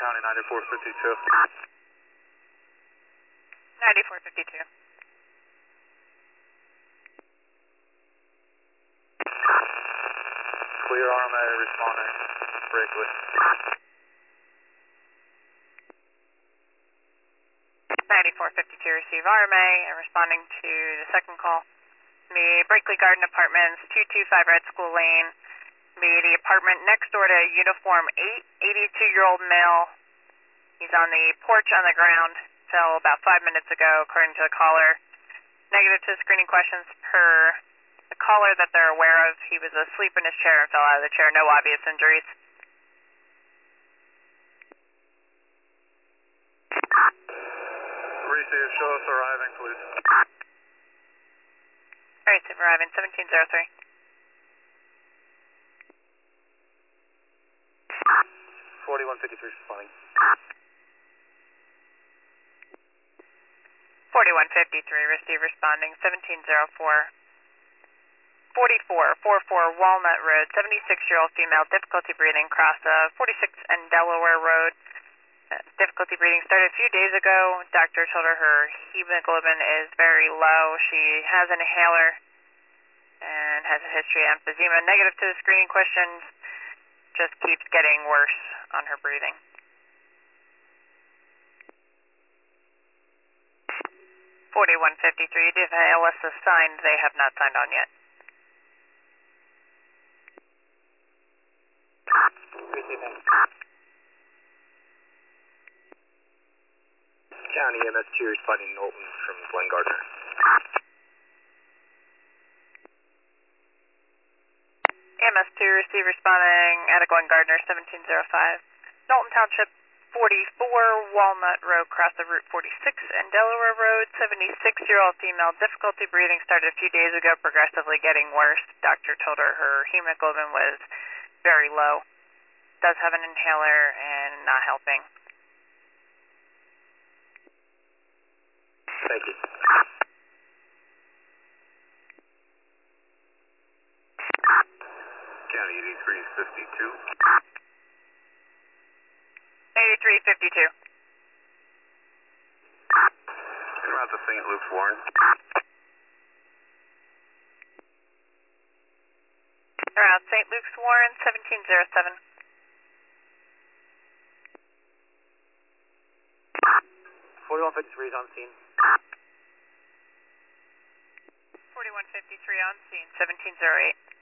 County 9452. 9452. Clear RMA responding. Brakely. 9452, receive RMA and responding to the second call. The Brakely Garden Apartments, 225 Red School Lane. The apartment next door to Uniform 8, 82-year-old male. He's on the porch on the ground. Fell about 5 minutes ago, according to the caller. Negative to screening questions per the caller that they're aware of. He was asleep in his chair and fell out of the chair. No obvious injuries. Receive, show us arriving, please. Receive arriving, 1703. 4153 responding. 4153, receive responding, 1704. 4444 Walnut Road, 76-year-old female, difficulty breathing, cross of 46 and Delaware Road. Difficulty breathing started a few days ago. Doctor told her hemoglobin is very low. She has an inhaler and has a history of emphysema. Negative to the screening questions, just keeps getting worse on her breathing. 4153, you do have ALS assigned. They have not signed on yet. Receiving. County MS2 responding Knowlton from Glen Gardner. MS2 receive responding at Glen Gardner, 1705. Knowlton Township, 44 Walnut Road, cross of Route 46 and Delaware Road, 76-year-old female, difficulty breathing started a few days ago, progressively getting worse. Doctor told her hemoglobin was very low. Does have an inhaler and not helping. Thank you. County 8352. 8352. En route to St. Luke's Warren. Around St. Luke's Warren, 1707. 4153 is on scene. 4153 on scene, 1708.